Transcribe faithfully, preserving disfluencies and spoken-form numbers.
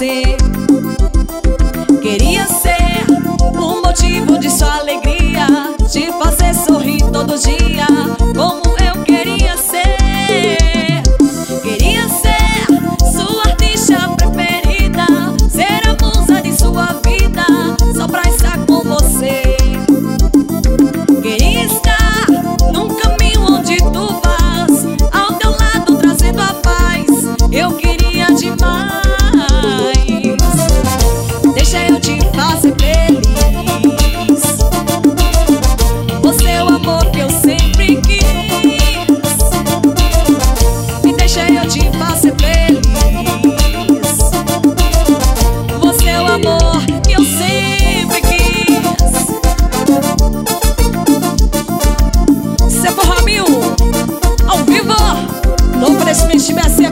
você. Queria ser o motivo de sua alegria, te fazer sorrir todo dia, como eu queria ser. Queria ser sua artista preferida, ser a musa de sua vida, só pra estar com você. Queria estar num caminho onde tu vas, ao teu lado trazendo a paz, eu queria demais. Deixa eu te fazer feliz, você é o amor que eu sempre quis. Me deixa eu te fazer feliz, você é o amor que eu sempre quis. Cê Forró Mil, ao vivo, no oferecimento de B S